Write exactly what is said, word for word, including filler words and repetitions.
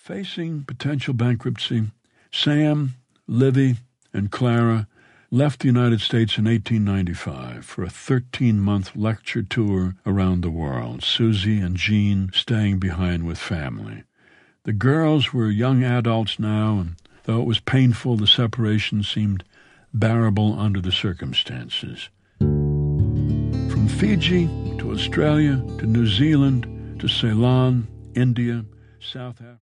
Facing potential bankruptcy, Sam, Livy, and Clara left the United States in eighteen ninety-five for a thirteen-month lecture tour around the world, Susie and Jean staying behind with family. The girls were young adults now, and though it was painful, the separation seemed bearable under the circumstances. From Fiji to Australia to New Zealand to Ceylon, India, South Africa.